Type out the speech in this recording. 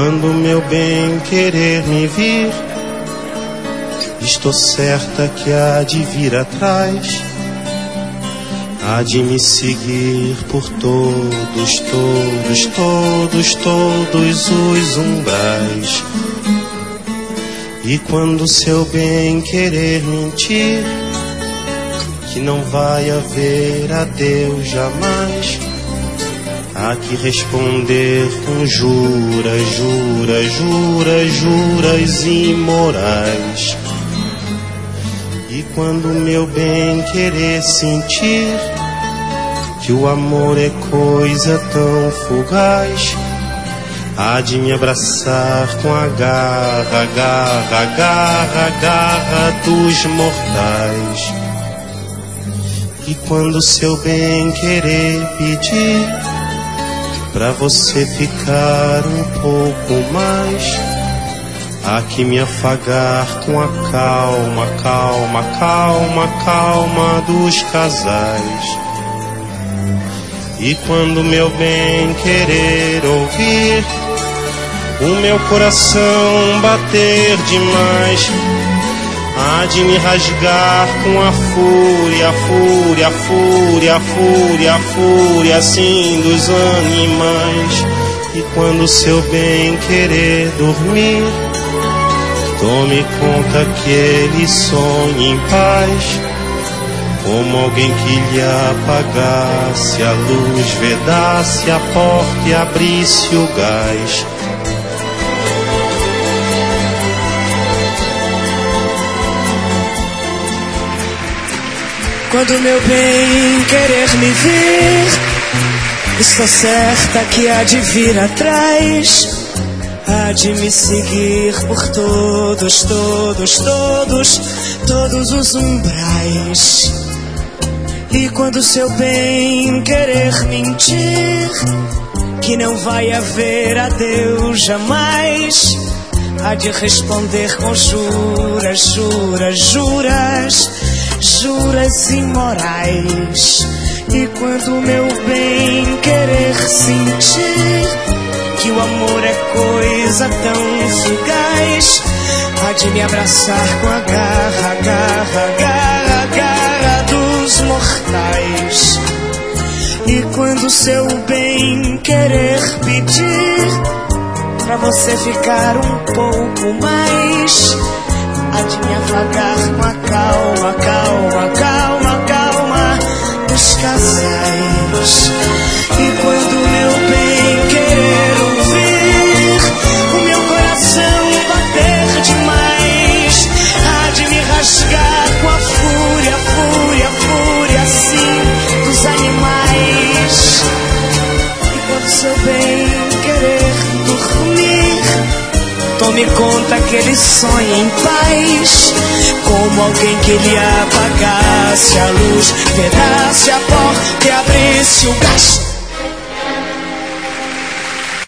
Quando meu bem querer me vir, estou certa que há de vir atrás, há de me seguir por todos, todos, todos, todos os umbrais. E quando seu bem querer mentir, que não vai haver adeus jamais, há que responder com juras, juras, juras, juras imorais. E quando meu bem querer sentir que o amor é coisa tão fugaz, há de me abraçar com a garra, garra, garra, garra dos mortais. E quando seu bem querer pedir pra você ficar um pouco mais, há que me afagar com a calma, calma, calma, calma dos casais. E quando meu bem querer ouvir o meu coração bater demais, há de me rasgar com a fúria, a fúria, a fúria, a fúria, a fúria, assim dos animais. E quando seu bem querer dormir, tome conta que ele sonha em paz, como alguém que lhe apagasse a luz, vedasse a porta e abrisse o gás. Quando meu bem querer me vir, estou certa que há de vir atrás, há de me seguir por todos, todos, todos, todos os umbrais. E quando seu bem querer mentir, que não vai haver adeus jamais, há de responder com juras, juras, juras, juras imorais. E quando meu bem querer sentir que o amor é coisa tão fugaz, há de me abraçar com a garra, garra, garra, garra dos mortais. E quando seu bem querer pedir pra você ficar um pouco mais, há de me afagar com a calma, calma, calma, calma dos casais. E quando meu bem querer ouvir o meu coração bater demais, há de me rasgar com a fúria, fúria, fúria, assim dos animais. E quando seu bem querer dormir, tome conta que ele sonha em paz, como alguém que lhe apagasse a luz, vedasse a porta e abrisse o gás.